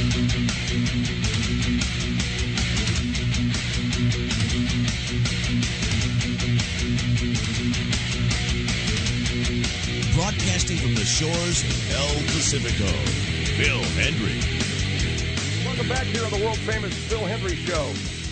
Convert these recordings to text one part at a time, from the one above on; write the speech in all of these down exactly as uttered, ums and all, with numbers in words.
Broadcasting from the shores of El Pacifico, Phil Hendrie. Welcome back here on the world-famous Phil Hendrie Show.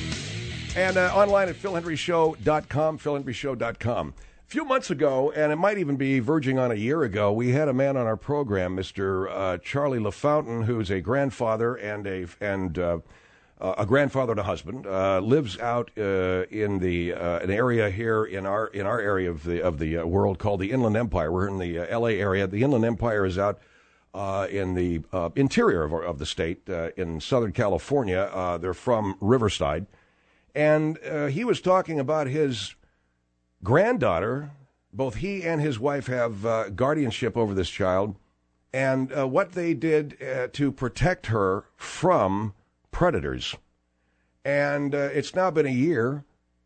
And uh, online at phil hendrie show dot com, phil hendrie show dot com. A few months ago, and it might even be verging on a year ago, we had a man on our program, Mister Uh, Charlie LaFountain, who's a grandfather and a and uh, uh, a grandfather and a husband, uh, lives out uh, in the uh, an area here in our in our area of the of the uh, world called the Inland Empire. We're in the uh, L A area. The Inland Empire is out uh, in the uh, interior of, of the state uh, in Southern California. Uh, they're from Riverside, and uh, he was talking about his granddaughter. Both he and his wife have uh, guardianship over this child, and uh, what they did uh, to protect her from predators. And uh, it's now been a year,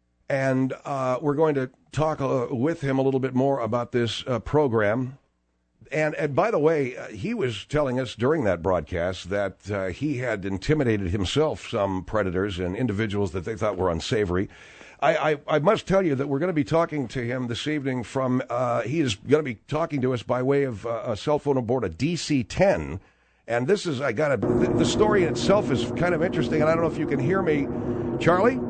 and uh, we're going to talk uh, with him a little bit more about this uh, program. And, and by the way, uh, he was telling us during that broadcast that uh, he had intimidated himself some predators and individuals that they thought were unsavory. I, I, I must tell you that we're going to be talking to him this evening from, uh, he is going to be talking to us by way of uh, a cell phone aboard a D C ten. And this is, I got to, the, the story in itself is kind of interesting, and I don't know if you can hear me. Charlie?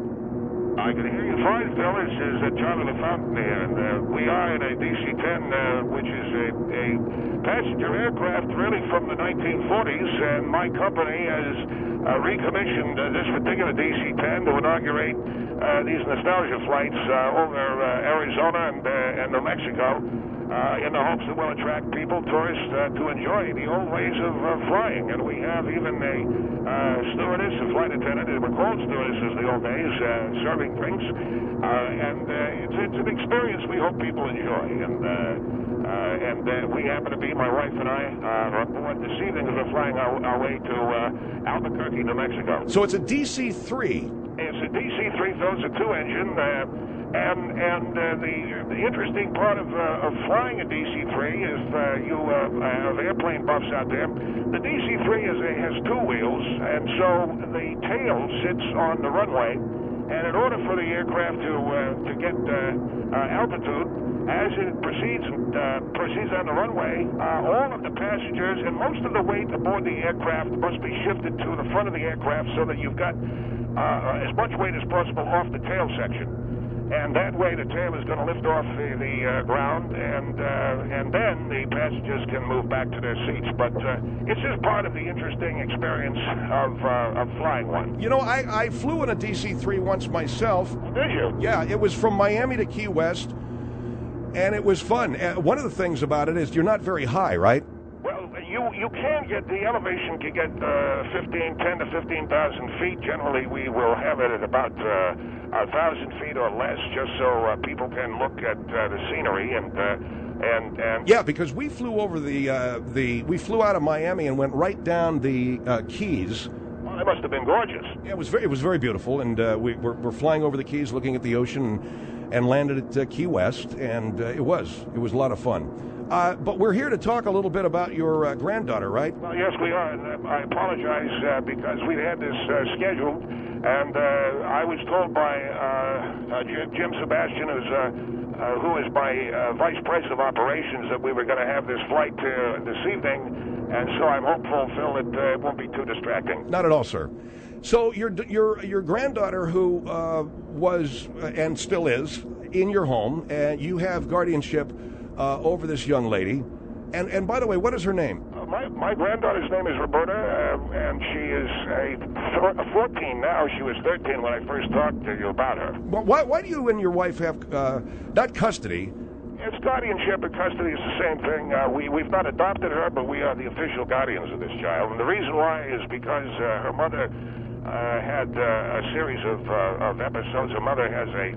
I can hear you fine, Phil. This is uh, Charlie LaFountain here, and uh, we are in a D C ten, uh, which is a, a passenger aircraft really from the nineteen forties, and my company has uh, recommissioned uh, this particular D C ten to inaugurate uh, these nostalgia flights uh, over uh, Arizona and, uh, and New Mexico. Uh, in the hopes that will attract people, tourists, uh, to enjoy the old ways of uh, flying. And we have even a uh, stewardess, a flight attendant, they were called stewardesses in the old days, uh, serving drinks. Uh, and uh, it's, it's an experience we hope people enjoy. And uh, uh, and uh, we happen to be, my wife and I, uh, are aboard this evening as we're flying our, our way to uh, Albuquerque, New Mexico. So it's a D C three. It's a D C three, so it's a two-engine. Uh, And and uh, the the interesting part of uh, of flying a D C three is uh, you uh, have airplane buffs out there. The D C three is a, has two wheels, and so the tail sits on the runway. And in order for the aircraft to uh, to get uh, uh, altitude, as it proceeds uh, proceeds on the runway, uh, all of the passengers and most of the weight aboard the aircraft must be shifted to the front of the aircraft so that you've got uh, as much weight as possible off the tail section. And that way the tail is going to lift off the, the uh, ground, and uh, and then the passengers can move back to their seats. But uh, it's just part of the interesting experience of uh, of flying one. You know, I, I flew in a D C three once myself. Did you? Yeah, it was from Miami to Key West, and it was fun. Uh, one of the things about it is you're not very high, right? Well, you you can get, the elevation can get uh, fifteen, ten to fifteen thousand feet. Generally, we will have it at about uh, a thousand feet or less, just so uh, people can look at uh, the scenery and uh, and and. Yeah, because we flew over the uh, the we flew out of Miami and went right down the uh, Keys. Well, it must have been gorgeous. Yeah, it was very it was very beautiful, and uh, we we're, we're flying over the Keys, looking at the ocean, and, and landed at uh, Key West, and uh, it was it was a lot of fun. Uh, but we're here to talk a little bit about your uh, granddaughter, right? Well, yes, we are. And I apologize uh, because we had this uh, scheduled, and uh, I was told by uh, uh, Jim Sebastian, who's, uh, uh, who is my uh, vice president of operations, that we were going to have this flight uh, this evening, and so I'm hopeful, Phil, that uh, it won't be too distracting. Not at all, sir. So your your your granddaughter, who uh, was uh, and still is in your home, and you have guardianship Uh, over this young lady. And and by the way, what is her name? Uh, my, my granddaughter's name is Roberta, uh, and she is a, th- a fourteen now. She was thirteen when I first talked to you about her. Well, why, why do you and your wife have, uh, not custody? It's guardianship and custody is the same thing. Uh, we, we've not adopted her, but we are the official guardians of this child. And the reason why is because uh, her mother uh, had uh, a series of, uh, of episodes. Her mother has a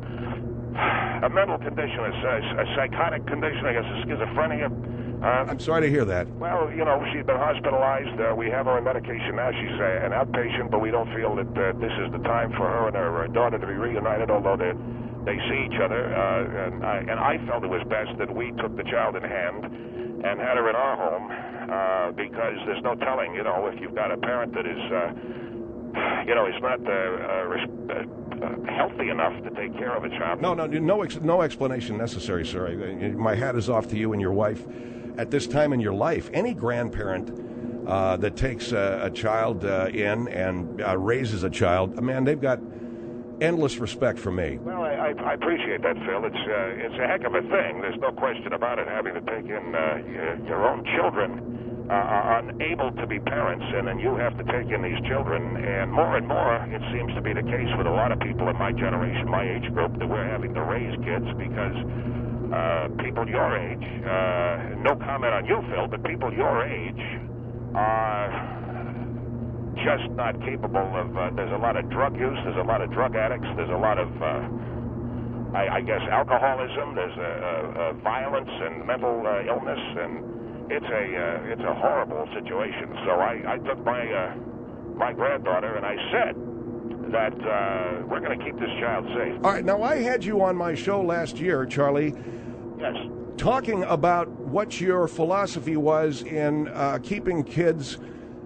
a mental condition, a, a psychotic condition, I guess, a schizophrenia. Uh, I'm sorry to hear that. Well, you know, she's been hospitalized. Uh, we have her on medication now. She's uh, an outpatient, but we don't feel that uh, this is the time for her and her, her daughter to be reunited, although they they see each other. Uh, and, I, and I felt it was best that we took the child in hand and had her in our home uh, because there's no telling, you know, if you've got a parent that is, uh, you know, is not uh, uh, res- uh, healthy enough to take care of a child. No, no, no, ex- no explanation necessary, sir. I- My hat is off to you and your wife at this time in your life. Any grandparent uh, that takes a, a child uh, in and uh, raises a child, man, they've got endless respect for me. Well, I, I, I appreciate that, Phil. It's uh, it's a heck of a thing. There's no question about it. Having to take in uh, your, your own children uh, are unable to be parents, and then you have to take in these children. And more and more, it seems to be the case with a lot of people in my generation, my age group, that we're having to raise kids because uh, people your age, uh, no comment on you, Phil, but people your age are just not capable of, uh, there's a lot of drug use, there's a lot of drug addicts, there's a lot of, uh, I, I guess, alcoholism, there's a, a, a violence and mental uh, illness, and it's a uh, it's a horrible situation. So I, I took my uh, my granddaughter and I said that uh, we're going to keep this child safe. All right, now I had you on my show last year, Charlie, Yes. talking about what your philosophy was in uh, keeping kids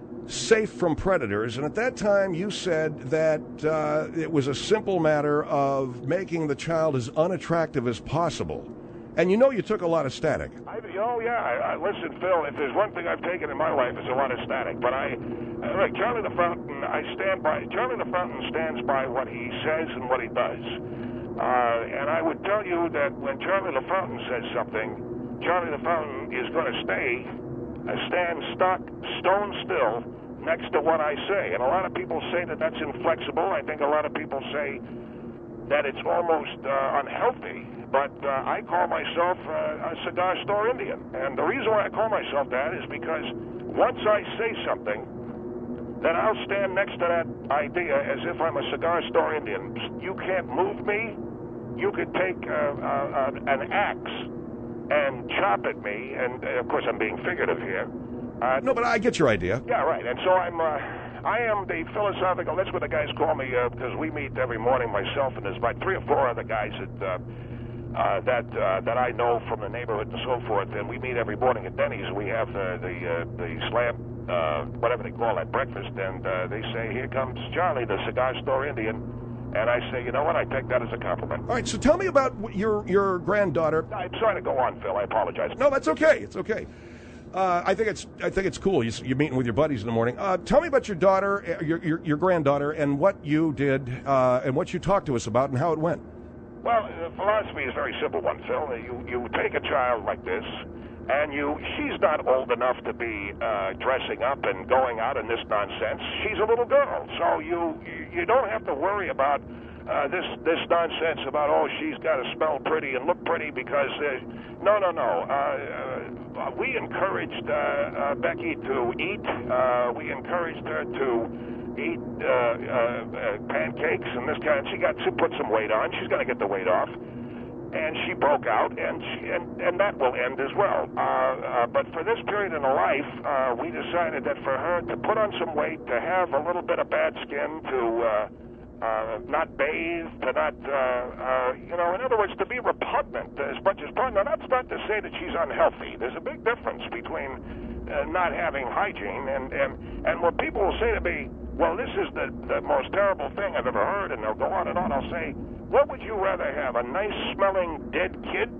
safe from predators, and at that time you said that uh, it was a simple matter of making the child as unattractive as possible. And you know you took a lot of static. I, oh, yeah. I, I, listen, Phil, if there's one thing I've taken in my life, it's a lot of static. But I, uh, right, Charlie the Fountain, I stand by, Charlie the Fountain stands by what he says and what he does. Uh, and I would tell you that when Charlie the Fountain says something, Charlie the Fountain is going to stay, uh, stand stock, stone still, next to what I say. And a lot of people say that that's inflexible. I think a lot of people say that it's almost uh, unhealthy. But uh, I call myself uh, a cigar store Indian. And the reason why I call myself that is because once I say something, then I'll stand next to that idea as if I'm a cigar store Indian. You can't move me. You could take uh, uh, an axe and chop at me. And, uh, of course, I'm being figurative here. Uh, No, but I get your idea. Yeah, right. And so I'm, uh, I am the philosophical. That's what the guys call me uh, because we meet every morning. Myself and there's about three or four other guys that uh, uh, that uh, that I know from the neighborhood and so forth. And we meet every morning at Denny's. We have the the uh, the slam, uh, whatever they call that, breakfast. And uh, they say, "Here comes Charlie, the cigar store Indian." And I say, you know what? I take that as a compliment. All right, so tell me about your your granddaughter. I'm sorry to go on, Phil. I apologize. No, that's okay. It's okay. Uh, I think it's I think it's cool. You, you're meeting with your buddies in the morning. Uh, tell me about your daughter, your your, your granddaughter, and what you did uh, and what you talked to us about and how it went. Well, the philosophy is a very simple one, Phil. You you take a child like this, and you she's not old enough to be uh, dressing up and going out in this nonsense. She's a little girl, so you you don't have to worry about uh, this this nonsense about oh she's got to smell pretty and look pretty because uh, no no no. Uh, uh, we encouraged uh, uh, Becky to eat. Uh, we encouraged her to eat uh, uh, uh, pancakes and this kind. She got she put some weight on. She's going to get the weight off. And she broke out, and she, and, and that will end as well. Uh, uh, but for this period in her life, uh, we decided that for her to put on some weight, to have a little bit of bad skin, to uh, uh, not bathe, to not, uh, uh, you know, in other words, to be repugnant as much as possible. Now, that's not to say that she's unhealthy. There's a big difference between uh, not having hygiene and, and, and what people will say to me, well, this is the, the most terrible thing I've ever heard, and they'll go on and on. I'll say, what would you rather have, a nice-smelling dead kid?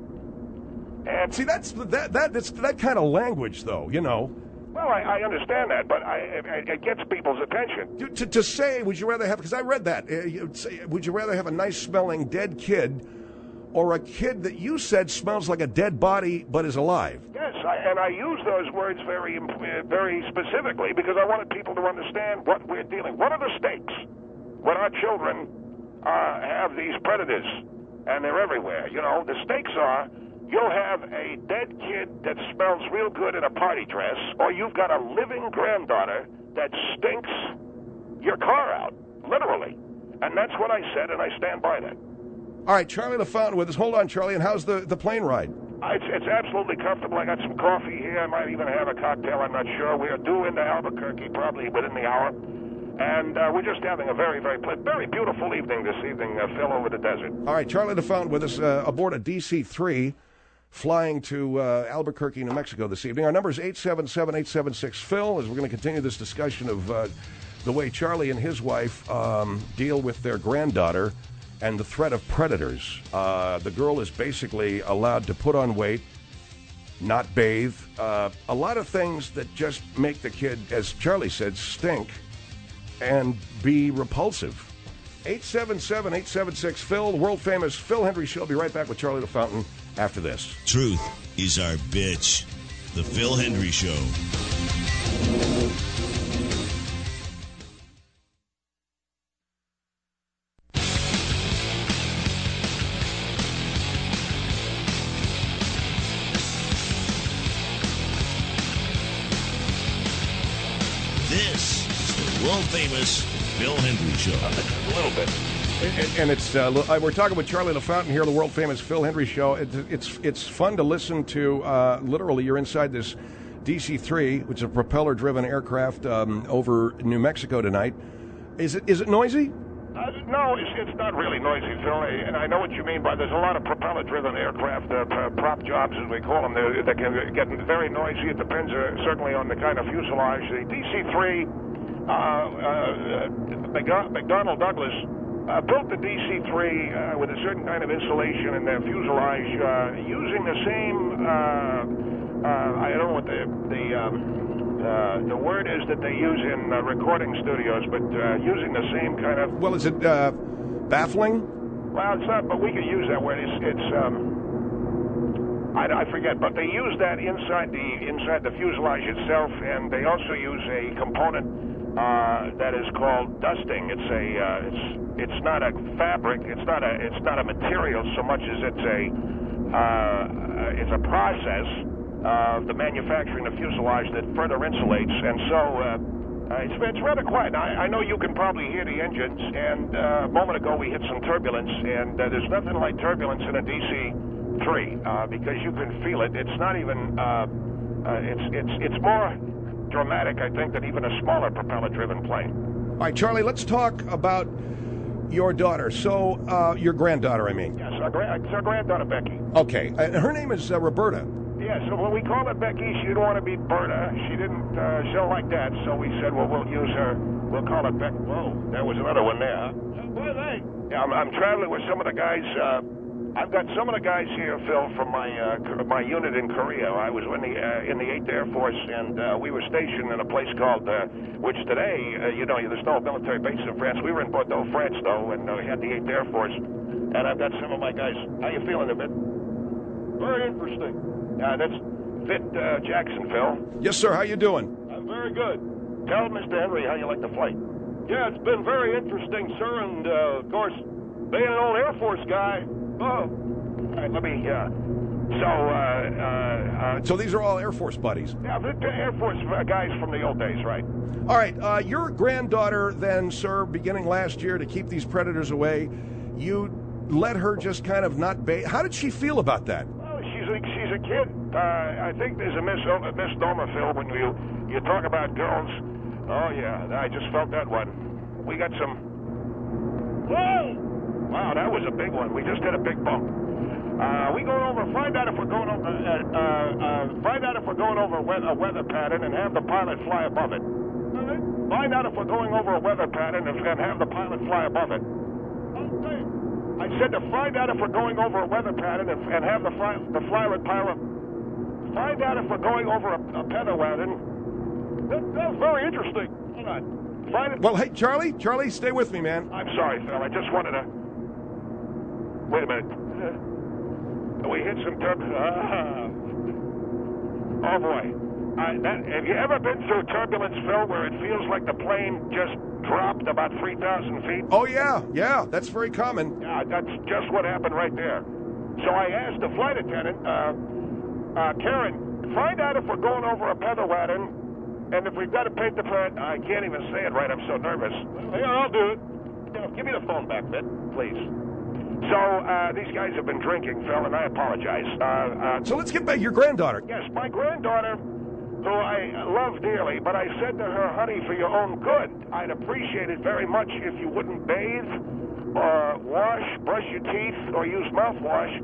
And See, that's that that that's that kind of language, though. You know. Well, I, I understand that, but I, it, it gets people's attention. To, to, to say, would you rather have? Because I read that. Uh, you'd say, would you rather have a nice-smelling dead kid, or a kid that you said smells like a dead body but is alive? Yes, I, and I use those words very, very specifically because I wanted people to understand what we're dealing. What are the stakes when our children uh, have these predators, and they're everywhere? You know, the stakes are you'll have a dead kid that smells real good in a party dress, or you've got a living granddaughter that stinks your car out, literally. And that's what I said, and I stand by that. All right, Charlie the Fountain with us. Hold on, Charlie. And how's the, the plane ride? It's, it's absolutely comfortable. I got some coffee here. I might even have a cocktail. I'm not sure. We are due into Albuquerque probably within the hour. And uh, we're just having a very, very, very beautiful evening this evening, uh, Phil, over the desert. All right, Charlie the Fountain with us uh, aboard a D C three. flying to uh, Albuquerque, New Mexico this evening. Our number is eight seven seven, eight seven six, Phil, as we're going to continue this discussion of uh, the way Charlie and his wife um, deal with their granddaughter and the threat of predators. Uh, the girl is basically allowed to put on weight, not bathe, uh, a lot of things that just make the kid, as Charlie said, stink and be repulsive. eight seven seven, eight seven six, Phil, the world-famous Phil Hendrie Show. I'll be right back with Charlie LaFountain after this. Truth is our bitch. The Phil Hendrie Show. This is the world-famous Phil Hendrie Show. A little bit. And, and it's uh, we're talking with Charlie LaFountain here, the world-famous Phil Hendrie Show. It, it's it's fun to listen to. Uh, literally, you're inside this D C three, which is a propeller-driven aircraft um, over New Mexico tonight. Is it is it noisy? Uh, no, it's, it's not really noisy, Phil, and I know what you mean by there's a lot of propeller-driven aircraft, uh, prop jobs, as we call them, they they can get very noisy. It depends uh, certainly on the kind of fuselage. The D C three, uh, uh, McDonnell Douglas, uh, built the D C three uh, with a certain kind of insulation in their fuselage, uh, using the same, uh, uh, I don't know what the, the um, Uh, the word is that they use in uh, recording studios, but uh, using the same kind of... Well, is it uh, baffling? Well, it's not, but we could use that word. It's, it's um, I, I forget, but they use that inside the inside the fuselage itself, and they also use a component uh, that is called dusting. It's a, uh, it's it's not a fabric. It's not a it's not a material so much as it's a uh, it's a process. Uh, the manufacturing of fuselage that further insulates, and so uh, uh, it's, it's rather quiet. I, I know you can probably hear the engines, and uh, a moment ago we hit some turbulence, and uh, there's nothing like turbulence in a D C three uh, because you can feel it. It's not even, uh, uh, it's, it's, it's more dramatic, I think, than even a smaller propeller-driven plane. All right, Charlie, let's talk about your daughter. So, uh, your granddaughter, I mean. Yes, our, gra- it's our granddaughter, Becky. Okay, uh, her name is uh, Roberta. Yeah, so when we called her Becky, she didn't want to be Berta. She didn't, uh, she don't like that, so we said, well, we'll use her, we'll call her Beck. Whoa, there was another one there, huh? What are they? Yeah, I'm, I'm traveling with some of the guys, uh, I've got some of the guys here, Phil, from my uh, my unit in Korea. I was in the, uh, in the eighth Air Force, and uh, we were stationed in a place called, uh, which today, uh, you know, there's no military base in France. We were in Bordeaux, France, though, and uh, we had the eighth Air Force, and I've got some of my guys. How you feeling a bit? Very interesting. Uh, that's Fit uh, Jackson, Phil. Yes, sir. How you doing? I'm very good. Tell Mister Henry how you like the flight. Yeah, it's been very interesting, sir, and, uh, of course, being an old Air Force guy, oh. All right, let me, uh, so, uh, uh, uh... So these are all Air Force buddies? Yeah, the Air Force guys from the old days, right? All right, uh, your granddaughter then, sir, beginning last year to keep these predators away, you let her just kind of not bathe. How did she feel about that? She's a kid. Uh, I think there's a, mis- a misnomer, Phil, when you, you talk about girls. Oh, yeah, I just felt that one. We got some... Whoa! Wow, that was a big one. We just hit a big bump. Uh, we going over, find out if we're going over, uh, uh, uh, find out if we're going over a weather, a weather pattern and have the pilot fly above it. Okay. Find out if we're going over a weather pattern and have the pilot fly above it. Okay. I said to find out if we're going over a weather pattern and, and have the, fly, the pilot pilot find out if we're going over a, a weather pattern. That, that's very interesting. Hold on. Find it. Well, hey, Charlie, Charlie, stay with me, man. I'm sorry, Phil. I just wanted to. Wait a minute. Uh, we hit some turbulence. Ah. Oh boy. Uh, that, have you ever been through turbulence, Phil, where it feels like the plane just dropped about three thousand feet? Oh, yeah, yeah, that's very common. Yeah, that's just what happened right there. So I asked the flight attendant, uh, uh, Karen, find out if we're going over a weather pattern, and if we've got to paint the plane. I can't even say it right, I'm so nervous. Yeah, I'll do it. You know, give me the phone back, Vic, please. So, uh, these guys have been drinking, Phil, and I apologize. Uh, uh, so let's get back to your granddaughter. Yes, my granddaughter, who I love dearly, but I said to her, honey, for your own good, I'd appreciate it very much if you wouldn't bathe or wash, brush your teeth, or use mouthwash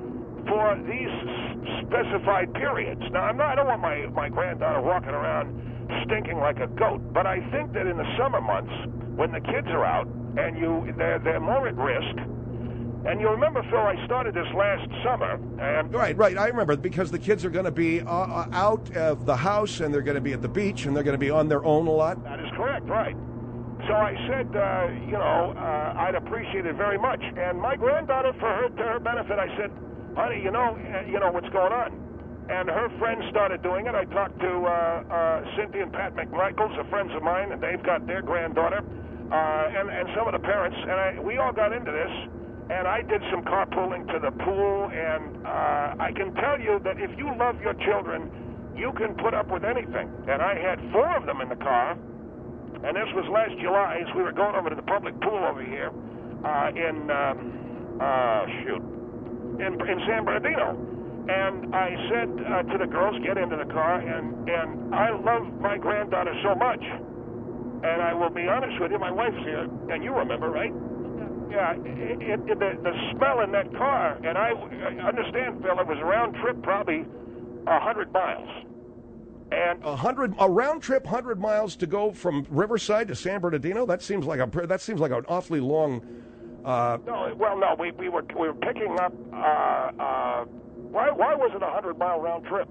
for these specified periods. Now, I'm not, I don't want my, my granddaughter walking around stinking like a goat, but I think that in the summer months, when the kids are out and you they're, they're more at risk. And you remember, Phil, I started this last summer. And right, right. I remember, because the kids are going to be uh, out of the house, and they're going to be at the beach, and they're going to be on their own a lot. That is correct, right. So I said, uh, you know, uh, I'd appreciate it very much. And my granddaughter, for her, to her benefit, I said, honey, you know, uh, you know what's going on. And her friends started doing it. I talked to uh, uh, Cynthia and Pat McMichaels, are friends of mine, and they've got their granddaughter, uh, and, and some of the parents. And I, we all got into this. And I did some carpooling to the pool, and uh, I can tell you that if you love your children, you can put up with anything. And I had four of them in the car, and this was last July as we were going over to the public pool over here uh, in, um, uh, shoot, in, in San Bernardino. And I said uh, to the girls, get into the car, and, and I love my granddaughter so much. And I will be honest with you, my wife's here, and you remember, right? Yeah, it, it, it, the, the smell in that car, and I, I understand, Phil, it was a round trip, probably a hundred miles. And a hundred, a round trip, hundred miles to go from Riverside to San Bernardino. That seems like a that seems like an awfully long. Uh, no, well, no, we we were we were picking up. Uh, uh, why why was it a hundred mile round trip?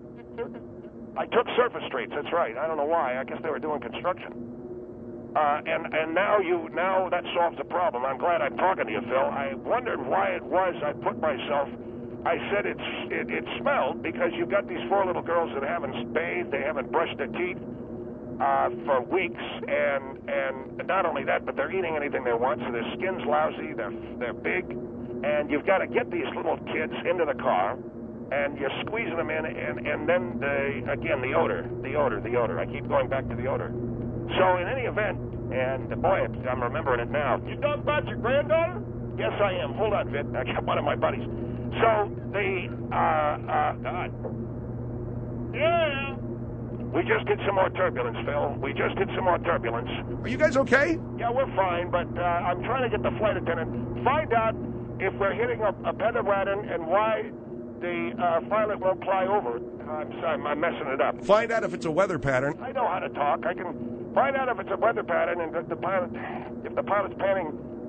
I took surface streets. That's right. I don't know why. I guess they were doing construction. Uh, and and now you now that solves the problem. I'm glad I'm talking to you, Phil. I wondered why it was I put myself. I said it's it, it smelled because you've got these four little girls that haven't bathed, they haven't brushed their teeth uh, for weeks, and and not only that, but they're eating anything they want, so their skin's lousy, they're they're big, and you've got to get these little kids into the car, and you're squeezing them in, and and then the again the odor, the odor, the odor. I keep going back to the odor. So in any event, and boy, I'm remembering it now. You talking about your granddaughter? Yes, I am. Hold on, Vic. I got one of my buddies. So the uh, uh, God. Yeah. We just did some more turbulence, Phil. We just did some more turbulence. Are you guys okay? Yeah, we're fine, but uh, I'm trying to get the flight attendant. Find out if we're hitting a, a weather pattern and why the uh, pilot won't fly over it. I'm sorry, I'm messing it up. Find out if it's a weather pattern. I know how to talk. I can find out if it's a weather pattern and the, the pilot, if the pilot's panning.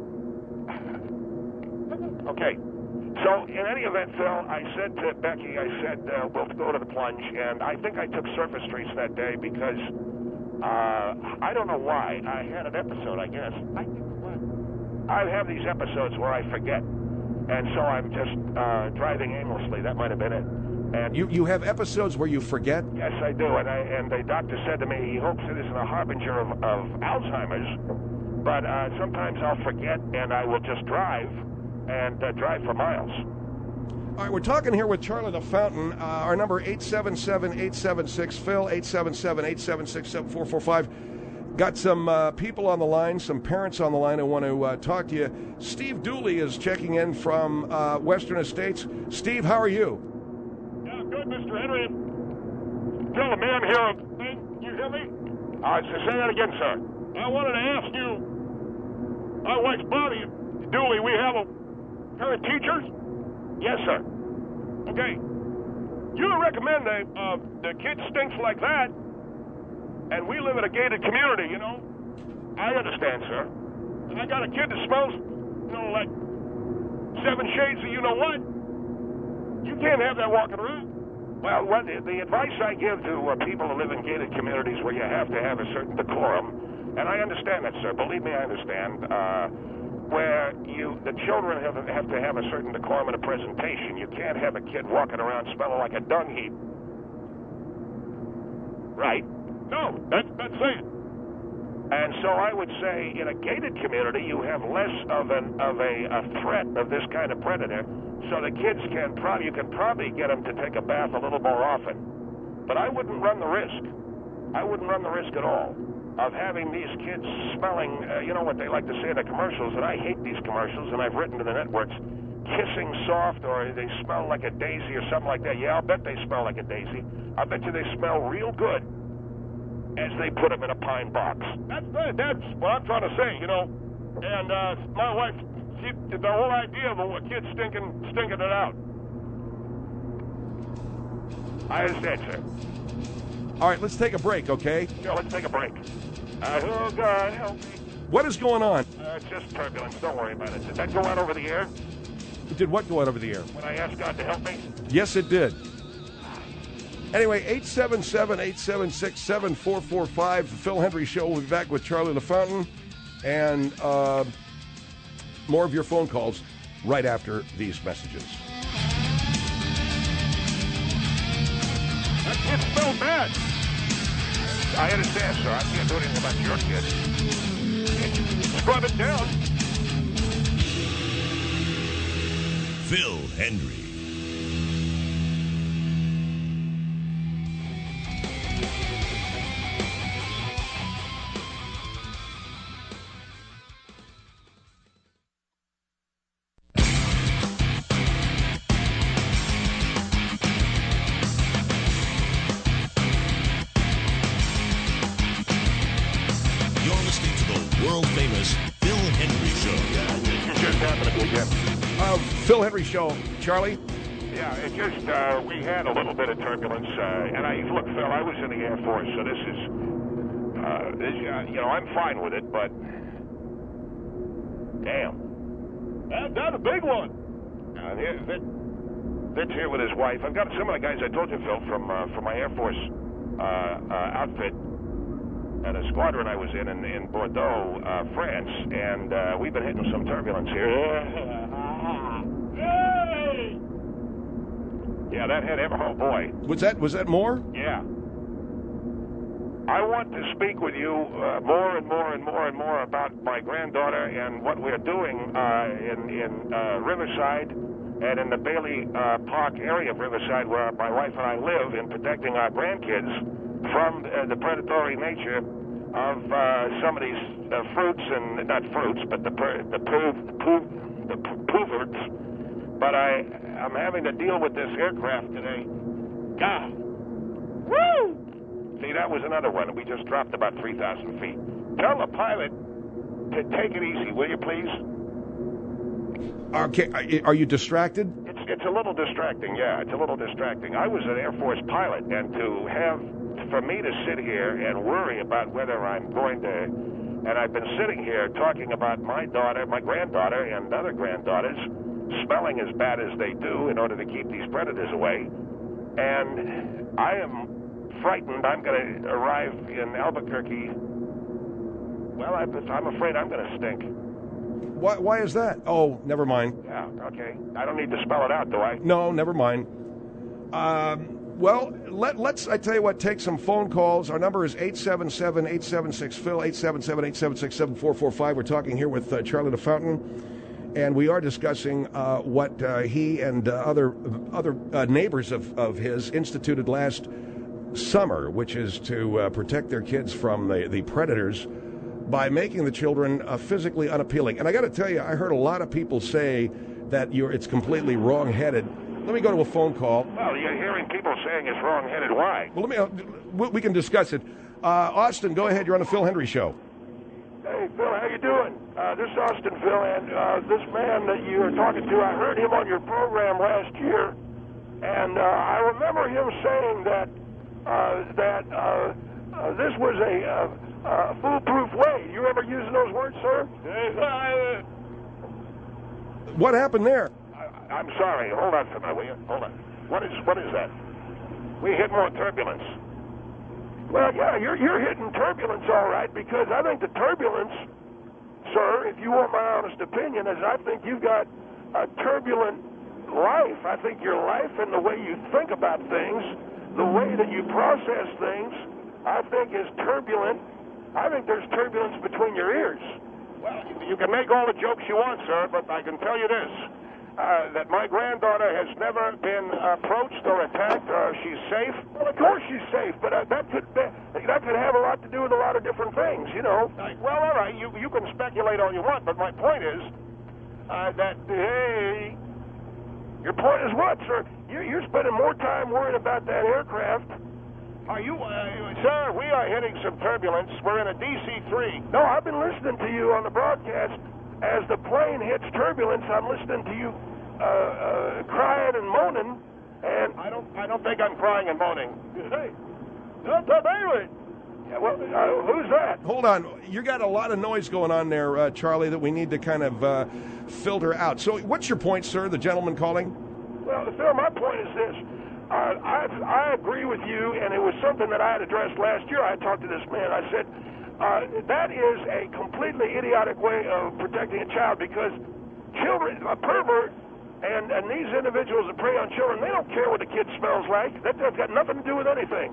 Okay. So in any event, Phil, I said to Becky, I said uh, we'll go to the plunge, and I think I took surface streets that day because uh, I don't know why. I had an episode, I guess. I think what? I have these episodes where I forget, and so I'm just uh, driving aimlessly. That might have been it. And you you have episodes where you forget? Yes, I do. And I, and the doctor said to me he hopes it isn't a harbinger of, of Alzheimer's, but uh, sometimes I'll forget and I will just drive and uh, drive for miles. All right, we're talking here with Charlie the Fountain. Uh, our number eight seven seven, eight seven six, Phil, eight seven seven, eight seven six, seven four four five. Got some uh, people on the line, some parents on the line who want to uh, talk to you. Steve Dooley is checking in from uh, Western Estates. Steve, how are you? Yeah, good, Mister Henry. Tell the man here. You hear me? Uh, say that again, sir. I wanted to ask you, my wife's Bobby Dooley, we have a pair of teachers? Yes, sir. Okay. You recommend that uh, the kid stinks like that, and we live in a gated community, you know? I understand, sir. I got a kid that smells, you know, like seven shades of you-know-what. You can't have that walking around. Well, what, the, the advice I give to uh, people who live in gated communities where you have to have a certain decorum, and I understand that, sir. Believe me, I understand. Uh, where you, the children have, have to have a certain decorum and a presentation. You can't have a kid walking around smelling like a dung heap. Right? No, that's, that's it. And so I would say in a gated community, you have less of an of a, a threat of this kind of predator. So the kids can probably, you can probably get them to take a bath a little more often. But I wouldn't run the risk. I wouldn't run the risk at all of having these kids smelling, uh, you know what they like to say in the commercials, and I hate these commercials, and I've written to the networks, kissing soft, or they smell like a daisy or something like that. Yeah, I'll bet they smell like a daisy. I bet you they smell real good as they put them in a pine box. That's that's what I'm trying to say, you know. And uh, my wife, she, the whole idea of a kid stinking, stinking it out. I understand, sir. All right, let's take a break, okay? Yeah, let's take a break. Uh, oh, God, help me. What is going on? Uh, it's just turbulence. Don't worry about it. Did that go out over the air Did what go out over the air? when I asked God to help me? Yes, it did. Anyway, eight seven seven, eight seven six, seven four four five, The Phil Hendry Show. We'll be back with Charlie LaFountain and uh, more of your phone calls right after these messages. That kid's so bad. I understand, sir. I can't do anything about your kid. Scrub it down. Phil Hendry. Phil Hendry Show. Charlie? Yeah, it just, uh, we had a little bit of turbulence, uh, and I, look, Phil, I was in the Air Force, so this is, uh, this, uh, you know, I'm fine with it, but, damn. That, that's a big one. Uh, Vic, Vic's here with his wife. I've got some of the guys I told you, Phil, from, uh, from my Air Force, uh, uh, outfit, and a squadron I was in in, in Bordeaux, uh, France, and, uh, we've been hitting some turbulence here. Yeah, that hit every, oh boy. Was that was that more? Yeah. I want to speak with you uh, more and more and more and more about my granddaughter and what we're doing uh, in, in uh, Riverside and in the Bailey uh, Park area of Riverside where my wife and I live in protecting our grandkids from uh, the predatory nature of uh, some of these uh, fruits and, not fruits, but the per, the poo, poo, the perverts. But I, I'm having to deal with this aircraft today. God. Woo! See, that was another one. We just dropped about three thousand feet. Tell the pilot to take it easy, will you, please? Okay, are you distracted? It's, it's a little distracting, yeah. It's a little distracting. I was an Air Force pilot, and to have, for me to sit here and worry about whether I'm going to, and I've been sitting here talking about my daughter, my granddaughter, and other granddaughters, smelling as bad as they do in order to keep these predators away. And I am frightened I'm going to arrive in Albuquerque. Well, I'm afraid I'm going to stink. Why, why is that? Oh, never mind. Yeah, okay. I don't need to spell it out, do I? No, never mind. Um, well, let, let's, I tell you what, take some phone calls. Our number is eight seven seven, eight seven six, Phil, eight seven seven, eight seven six, seven four four five. We're talking here with uh, Charlie LaFountain. And we are discussing uh, what uh, he and uh, other other uh, neighbors of, of his instituted last summer, which is to uh, protect their kids from the, the predators by making the children uh, physically unappealing. And I got to tell you, I heard a lot of people say that you're it's completely wrong-headed. Let me go to a phone call. Well, you're hearing people saying it's wrong-headed. Why? Well, let me. Uh, we can discuss it. Uh, Austin, go ahead. You're on the Phil Hendry Show. Hey, Phil, how you doing? Uh, this is Austin, Phil, and uh, this man that you were talking to, I heard him on your program last year, and uh, I remember him saying that uh, that uh, uh, this was a uh, uh, foolproof way. You ever using those words, sir? What happened there? I, I'm sorry. Hold on for a minute, will you? Hold on. What is what is that? We hit more turbulence. Well, yeah, you're you're hitting turbulence, all right, because I think the turbulence, sir, if you want my honest opinion, is I think you've got a turbulent life. I think your life and the way you think about things, the way that you process things, I think is turbulent. I think there's turbulence between your ears. Well, you, you can make all the jokes you want, sir, but I can tell you this. Uh, that my granddaughter has never been approached or attacked. Uh, she's safe. Well, of course she's safe, but uh, that could that could have a lot to do with a lot of different things, you know. Uh, well, all right, you you can speculate all you want, but my point is uh, that hey, your point is what, sir? You're, you're spending more time worrying about that aircraft. Are you, uh, sir? We are hitting some turbulence. We're in a D C three. No, I've been listening to you on the broadcast. As the plane hits turbulence, I'm listening to you uh, uh, crying and moaning, And I don't I don't think I'm crying and moaning. hey, that's a baby. Yeah, well, uh, who's that? Hold on. You got a lot of noise going on there, uh, Charlie, that we need to kind of uh, filter out. So what's your point, sir, the gentleman calling? Well, Phil, my point is this. Uh, I, I agree with you, and it was something that I had addressed last year. I talked to this man. I said, uh, that is a completely idiotic way of protecting a child because children, a pervert, and, and these individuals that prey on children, they don't care what the kid smells like. That, that's got nothing to do with anything.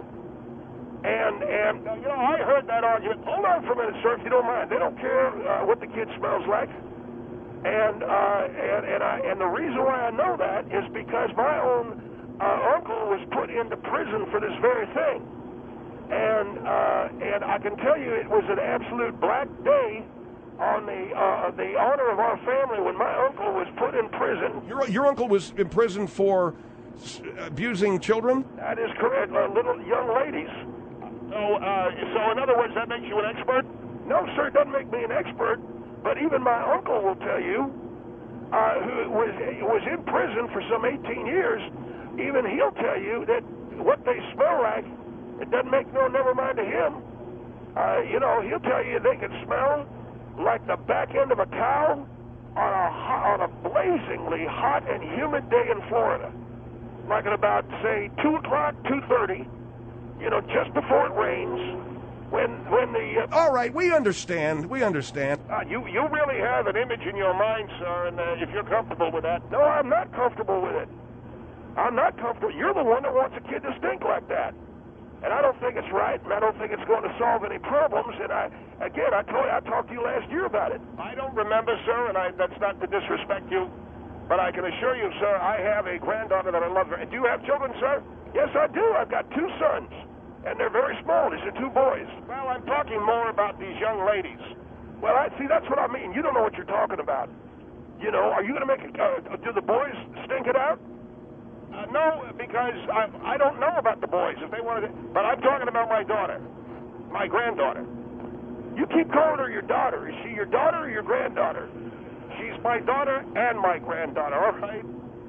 And, and you know, I heard that argument. Hold on for a minute, sir, if you don't mind. They don't care uh, what the kid smells like. And, uh, and, and, I, and the reason why I know that is because my own uh, uncle was put into prison for this very thing. And, uh, and I can tell you it was an absolute black day on the, uh, the honor of our family when my uncle was put in prison. Your, your uncle was in prison for abusing children? That is correct, uh, little young ladies. So, uh, so in other words, that makes you an expert? No, sir, it doesn't make me an expert. But even my uncle will tell you, uh, who was was in prison for some eighteen years, even he'll tell you that what they smell like, it doesn't make no never mind to him. Uh, you know, he'll tell you they can smell like the back end of a cow on a hot, on a blazingly hot and humid day in Florida, like at about say two o'clock, two thirty. You know, just before it rains, when when the... Uh, All right, we understand. We understand. Uh, you you really have an image in your mind, sir, and uh, if you're comfortable with that... No, I'm not comfortable with it. I'm not comfortable. You're the one that wants a kid to stink like that. And I don't think it's right, and I don't think it's going to solve any problems. And I, again, I told you, I talked to you last year about it. I don't remember, sir, and I, that's not to disrespect you, but I can assure you, sir, I have a granddaughter that I love. Do you have children, sir? Yes, I do. I've got two sons. And they're very small. These are two boys. Well, I'm talking more about these young ladies. Well, I see, that's what I mean. You don't know what you're talking about. You know, are you going to make it, uh, do the boys stink it out? Uh, no, because I, I don't know about the boys, if they wanted to, but I'm talking about my daughter, my granddaughter. You keep calling her your daughter. Is she your daughter or your granddaughter? She's my daughter and my granddaughter, all right?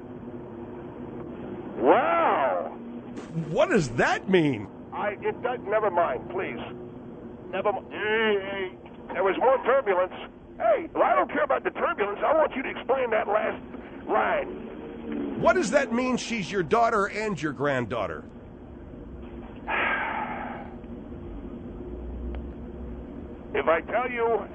Wow. What does that mean? I, it does, never mind, please. Never mind. There was more turbulence. Hey, well, I don't care about the turbulence. I want you to explain that last line. What does that mean she's your daughter and your granddaughter? If I tell you,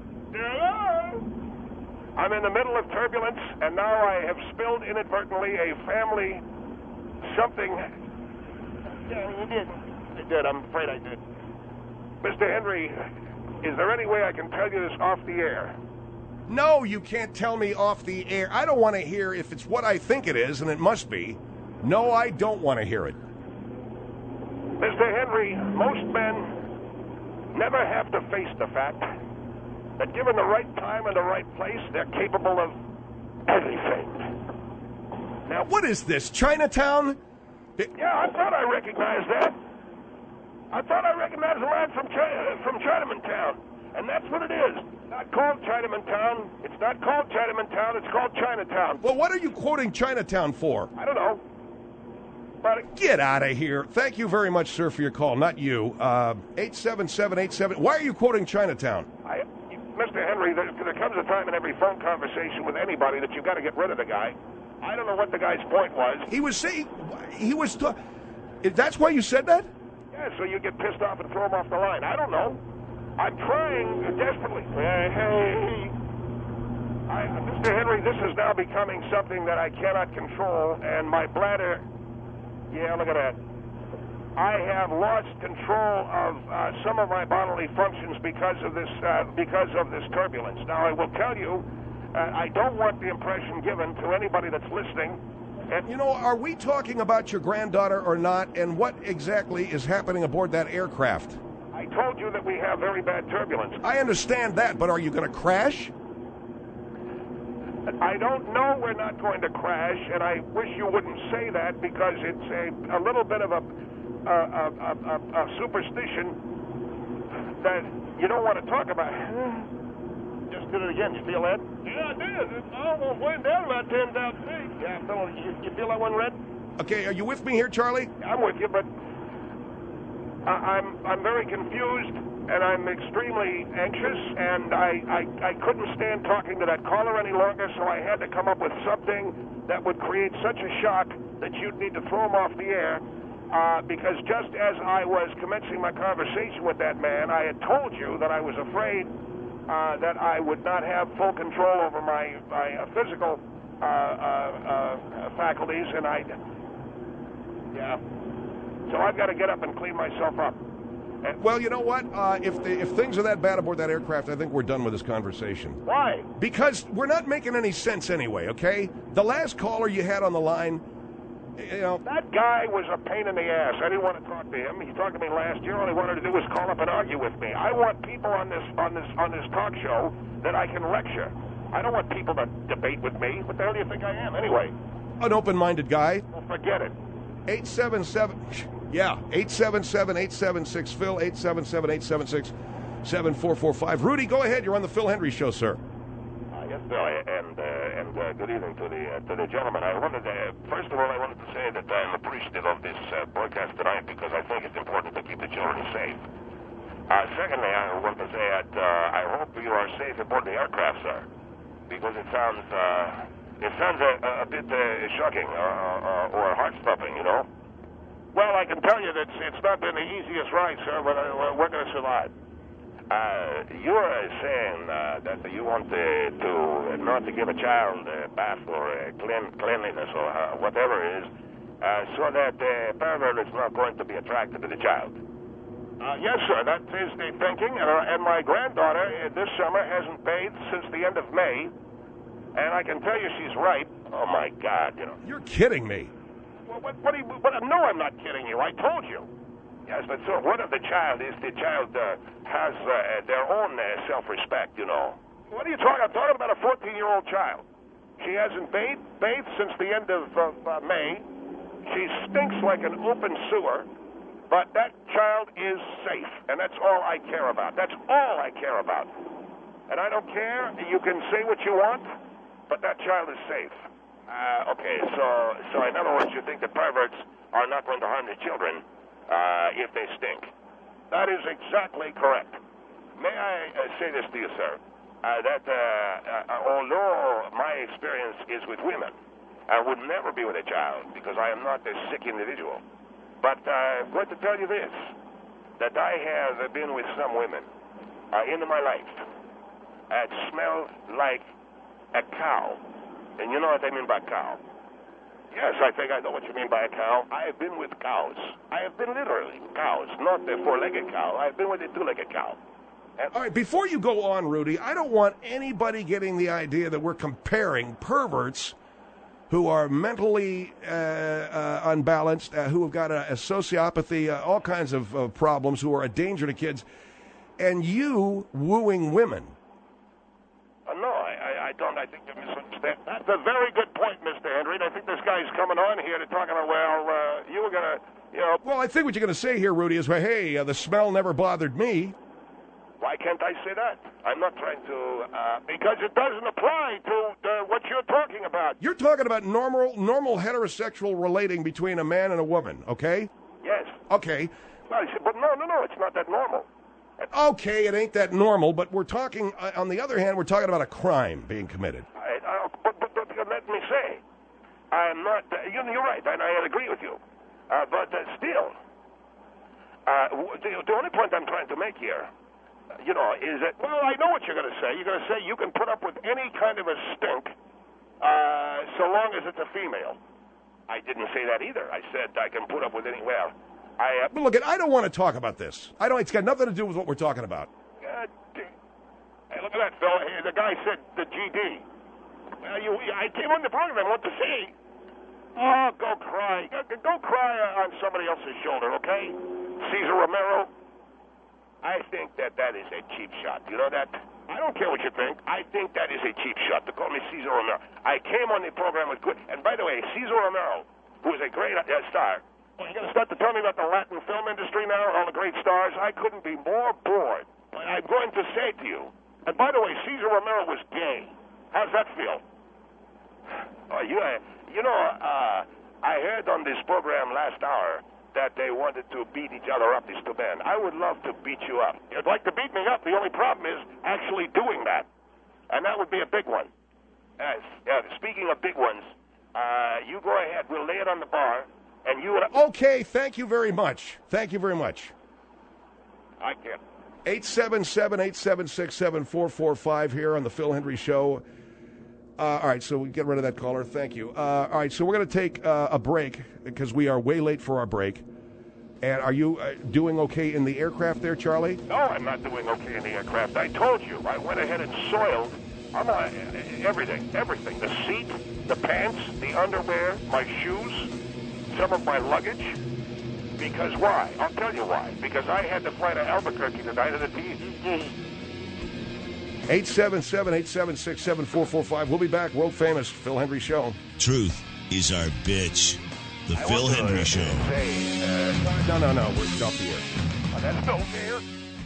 I'm in the middle of turbulence, and now I have spilled inadvertently a family something. Yeah, you did. I did. I'm afraid I did. Mister Henry, is there any way I can tell you this off the air? No, you can't tell me off the air. I don't want to hear if it's what I think it is, and it must be. No, I don't want to hear it. Mister Henry, most men never have to face the fact that given the right time and the right place, they're capable of anything. Now, what is this, Chinatown? Yeah, I thought I recognized that. I thought I recognized the line from China, from Chinaman Town, and that's what it is. It's not called Chinaman Town. It's not called Chinaman Town. It's called Chinatown. Well, what are you quoting Chinatown for? I don't know. But get out of here. Thank you very much, sir, for your call. Not you. Uh, eight seven seven eight seven. Why are you quoting Chinatown? I, Mister Henry, there, there comes a time in every phone conversation with anybody that you've got to get rid of the guy. I don't know what the guy's point was. He was saying, he was, ta- that's why you said that? Yeah, so you get pissed off and throw him off the line. I don't know. I'm trying desperately. Hey, hey. I, Mister Henry, this is now becoming something that I cannot control, and my bladder, yeah, look at that. I have lost control of uh, some of my bodily functions because of this, uh, because of this turbulence. Now, I will tell you, uh, I don't want the impression given to anybody that's listening. And you know, are we talking about your granddaughter or not, and what exactly is happening aboard that aircraft? I told you that we have very bad turbulence. I understand that, but are you going to crash? I don't know we're not going to crash, and I wish you wouldn't say that because it's a, a little bit of a, a, a, a, a superstition that you don't want to talk about. Just did it again. You feel that? yeah, I did. It almost went down about ten thousand feet. Yeah, Phil, you, you feel that one red? Okay, are you with me here, Charlie? I'm with you, but I, I'm I'm very confused, and I'm extremely anxious, and I, I, I couldn't stand talking to that caller any longer, so I had to come up with something that would create such a shock that you'd need to throw him off the air, uh, because just as I was commencing my conversation with that man, I had told you that I was afraid uh, that I would not have full control over my, my uh, physical uh, uh, uh, faculties, and I... Yeah. So I've got to get up and clean myself up. And Well, you know what? Uh, if the, if things are that bad aboard that aircraft, I think we're done with this conversation. why? Because we're not making any sense anyway, okay? The last caller you had on the line, you know... That guy was a pain in the ass. I didn't want to talk to him. He talked to me last year. All he wanted to do was call up and argue with me. I want people on this on this on this talk show that I can lecture. I don't want people to debate with me. What the hell do you think I am, anyway? An open-minded guy. Well, forget it. eight seven seven, yeah, eight seven seven, eight seven six, Phil, eight seven seven, eight seven six, seven four four five. Rudy, go ahead. You're on the Phil Hendry Show, sir. Uh, yes, Bill, and uh, and uh, good evening to the uh, to the gentleman. I wanted to, first of all, I wanted to say that I'm appreciative of this uh, broadcast tonight because I think it's important to keep the children safe. Uh, secondly, I want to say that uh, I hope you are safe aboard the aircraft, sir, because it sounds uh, it sounds a, a bit uh, shocking or, or, or heart-stopping, you know. Well, I can tell you that it's, it's not been the easiest ride, sir, but uh, we're going to survive. Uh, you are saying uh, that you want uh, to not to give a child a bath or a clean, cleanliness or uh, whatever it is, uh, so that the pervert is not going to be attracted to the child. Uh, yes, sir, that is the thinking, and, uh, and my granddaughter uh, this summer hasn't bathed since the end of May, and I can tell you she's right. Oh, my God, you know. You're kidding me. Well, what, what do you, what, no, I'm not kidding you. I told you. Yes, but sir, what if the child is the child uh, has uh, their own uh, self-respect, you know? What are you talking about? I'm talking about a fourteen-year-old child. She hasn't bathed, bathed since the end of uh, uh, May. She stinks like an open sewer, but that child is safe, and that's all I care about. That's all I care about. And I don't care. You can say what you want, but that child is safe. Uh, okay, so, so in other words, you think the perverts are not going to harm the children uh, if they stink. That is exactly correct. May I uh, say this to you, sir, uh, that uh, uh, although my experience is with women, I would never be with a child because I am not a sick individual. But uh, I'm going to tell you this, that I have been with some women uh, in my life that smell like a cow. And you know what I mean by cow? Yes, I think I know what you mean by a cow. I have been with cows. I have been literally cows, not the four-legged cow. I've been with the two-legged cow. And All right, before you go on, Rudy, I don't want anybody getting the idea that we're comparing perverts who are mentally uh, uh, unbalanced, uh, who have got a, a sociopathy, uh, all kinds of uh, problems, who are a danger to kids, and you wooing women. Uh, no, I, I, I don't. I think you misunderstand. That's a very good point, Mister Henry. And I think this guy's coming on here to talk about, well, uh, you were going to, you know. Well, I think what you're going to say here, Rudy, is, well, hey, uh, the smell never bothered me. Why can't I say that? I'm not trying to, uh, because it doesn't apply to uh, what you're talking about. You're talking about normal, normal heterosexual relating between a man and a woman, okay? Yes. Okay. Well, but no, no, no, it's not that normal. Okay, it ain't that normal, but we're talking, uh, on the other hand, we're talking about a crime being committed. I, I, but, but, but let me say, I'm not, uh, you, you're right, and I agree with you. Uh, but uh, still, uh, the, the only point I'm trying to make here, uh, you know, is that, well, I know what you're going to say. You're going to say you can put up with any kind of a stink uh, so long as it's a female. I didn't say that either. I said I can put up with any, well, I... Uh, But look, I don't want to talk about this. I don't. It's got nothing to do with what we're talking about. Uh, hey, look at that, Phil. Hey, the guy said the G D. Uh, you, I came on the program. I want to see. Oh, go cry. Go, go cry on somebody else's shoulder, okay? Cesar Romero. I think that that is a cheap shot. You know that? I don't care what you think. I think that is a cheap shot to call me Cesar Romero. I came on the program with good. And by the way, Cesar Romero, who is a great uh, star. Well, you're going to start to tell me about the Latin film industry now, all the great stars? I couldn't be more bored. I'm going to say to you, and by the way, Cesar Romero was gay. How's that feel? Oh, you, uh, you know, uh, I heard on this program last hour that they wanted to beat each other up, these two men. I would love to beat you up. You'd like to beat me up. The only problem is actually doing that. And that would be a big one. Yes. Yeah, speaking of big ones, uh, you go ahead. We'll lay it on the bar, and you and I... Okay, thank you very much. Thank you very much. I can't. eight seven seven, eight seven six, seven four four five here on the Phil Hendry Show. Uh, all right, so we get rid of that caller. Thank you. Uh, all right, so we're going to take uh, a break because we are way late for our break. And are you uh, doing okay in the aircraft there, Charlie? No, I'm not doing okay in the aircraft. I told you. I went ahead and soiled I'm not, everything, everything. The seat, the pants, the underwear, my shoes, some of my luggage. Because why? I'll tell you why. Because I had to fly to Albuquerque the night of the deed. eight seven seven, eight seven six, seven four four five. We'll be back. World famous Phil Hendry Show. Truth is our bitch. The I Phil Hendry Show. Say, uh, No, no, no. We're off the air. oh, that's no fair.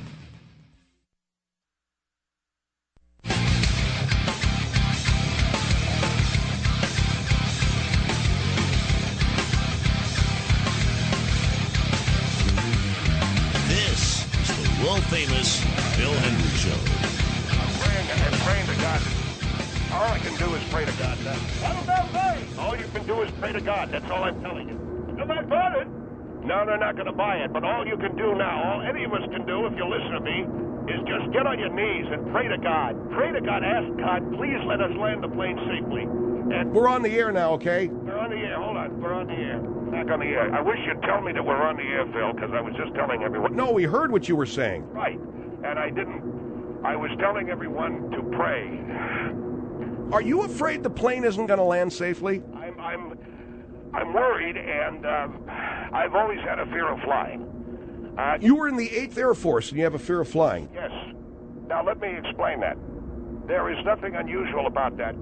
This is the world famous Phil Hendry Show. I'm praying, I'm praying to God. All I can do is pray to God. What about me? All you can do is pray to God. That's all I'm telling you. You might buy it. No, they're not going to buy it. But all you can do now, all any of us can do, if you listen to me, is just get on your knees and pray to God. Pray to God. Ask God, please let us land the plane safely. And We're on the air now, okay? we're on the air. Hold on. We're on the air. Back on the air. I wish you'd tell me that we're on the air, Phil, because I was just telling everyone. No, we heard what you were saying. Right. And I didn't. I was telling everyone to pray. Are you afraid the plane isn't going to land safely? I'm I'm I'm worried, and uh, I've always had a fear of flying. Uh, You were in the eighth Air Force and you have a fear of flying. yes. Now let me explain that. There is nothing unusual about that.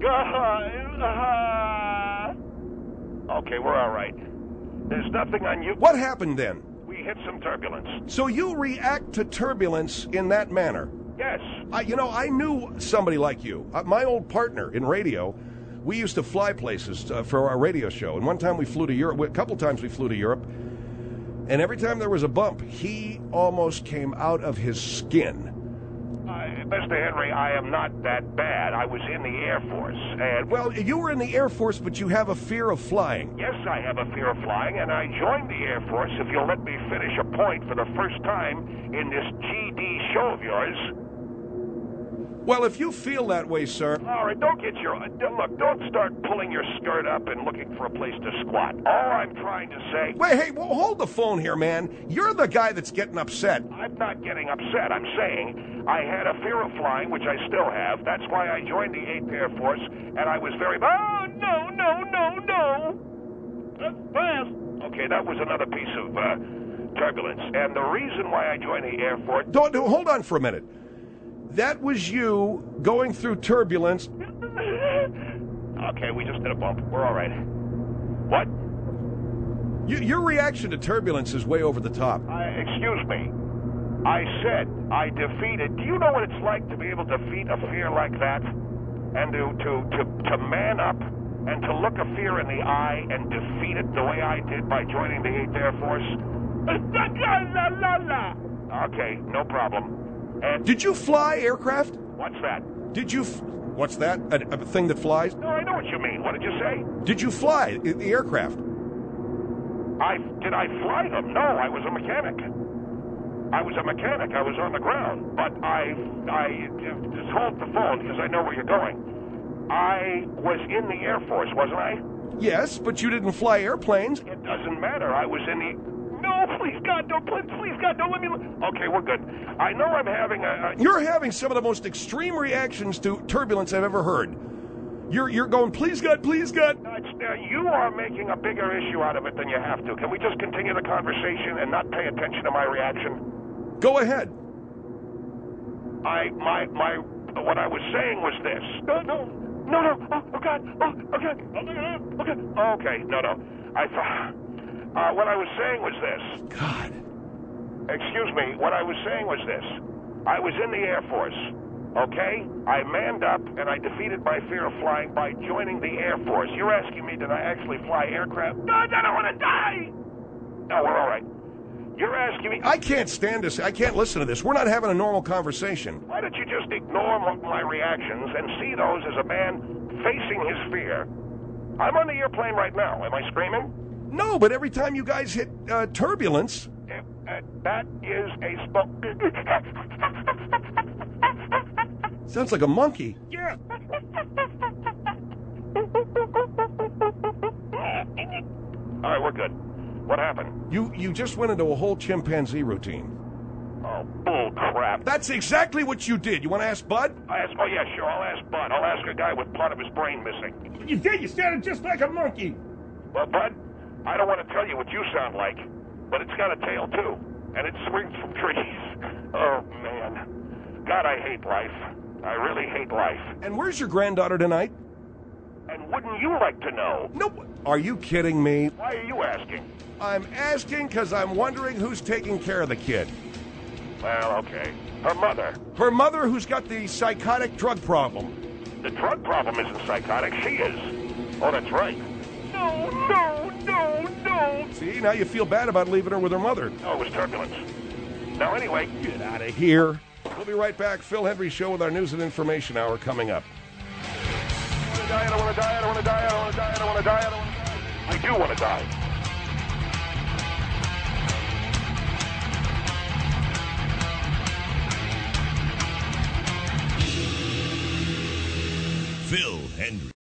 Okay, we're all right. There's nothing unusual. What happened then? We hit some turbulence. So you react to turbulence in that manner. Yes. I, you know, I knew somebody like you. Uh, my old partner in radio, we used to fly places uh, for our radio show. And one time we flew to Europe, a couple times we flew to Europe. And every time there was a bump, he almost came out of his skin. Uh, Mister Henry, I am not that bad. I was in the Air Force, and Well, you were in the Air Force, but you have a fear of flying. yes, I have a fear of flying, and I joined the Air Force, if you'll let me finish a point, for the first time in this G D show of yours. Well, if you feel that way, sir, All right, don't get your... Look, don't start pulling your skirt up and looking for a place to squat. All I'm trying to say... wait, hey, well, hold the phone here, man. You're the guy that's getting upset. I'm not getting upset. I'm saying I had a fear of flying, which I still have. That's why I joined the eighth Air Force, and I was very... Oh, no, no, no, no. That's fast. Okay, that was another piece of uh, turbulence. And the reason why I joined the Air Force... Don't, don't hold on for a minute. That was you going through turbulence. Okay, we just hit a bump. We're all right. What? You, your reaction to turbulence is way over the top. Uh, excuse me. I said I defeated. Do you know what it's like to be able to defeat a fear like that? And to, to, to, to man up and to look a fear in the eye and defeat it the way I did by joining the eighth Air Force? Okay, no problem. And Did you fly aircraft? what's that? Did you... F- what's that? A, a thing that flies? No, I know what you mean. What did you say? Did you fly the the aircraft? I did I fly them? No, I was a mechanic. I was a mechanic. I was on the ground. But I, I just hold the phone because I know where you're going. I was in the Air Force, wasn't I? Yes, but you didn't fly airplanes. It doesn't matter. I was in the... No, please, God, don't, please, please, God, don't let me... Okay, we're good. I know I'm having a... a... You're having some of the most extreme reactions to turbulence I've ever heard. You're you're going, please God, please God. Uh, it's- uh, you are making a bigger issue out of it than you have to. Can we just continue the conversation and not pay attention to my reaction? Go ahead. I, my, my, what I was saying was this. No, no, no, no, oh, oh God, oh, okay, oh, okay, okay, no, no. I thought, uh, what I was saying was this. God. Excuse me, what I was saying was this. I was in the Air Force, Okay? I manned up, and I defeated my fear of flying by joining the Air Force. You're asking me, did I actually fly aircraft? No, I don't want to die! No, we're all right. You're asking me... I can't stand this. I can't listen to this. We're not having a normal conversation. Why don't you just ignore my reactions and see those as a man facing his fear? I'm on the airplane right now. Am I screaming? No, but every time you guys hit uh, turbulence... Uh, uh, that is a smoke... Sounds like a monkey. Yeah. All right, we're good. What happened? You you just went into a whole chimpanzee routine. Oh, bull crap. That's exactly what you did. You want to ask Bud? I ask, oh, yeah, sure. I'll ask Bud. I'll ask a guy with part of his brain missing. You did. You sounded just like a monkey. Well, Bud, I don't want to tell you what you sound like, but it's got a tail, too. And it swings from trees. Oh, man. God, I hate life. I really hate life. And where's your granddaughter tonight? And wouldn't you like to know? No. Are you kidding me? Why are you asking? I'm asking because I'm wondering who's taking care of the kid. Well, okay. Her mother. Her mother, who's got the psychotic drug problem. The drug problem isn't psychotic. She is. Oh, that's right. No, no, no, no. See, now you feel bad about leaving her with her mother. Oh, it was turbulence. Now, anyway. Get out of here. We'll be right back. Phil Hendry Show with our News and Information Hour coming up. I don't want to die, I don't want to die, I don't want to die, I don't want to die, I don't want to die. I do want to die. Phil Hendry.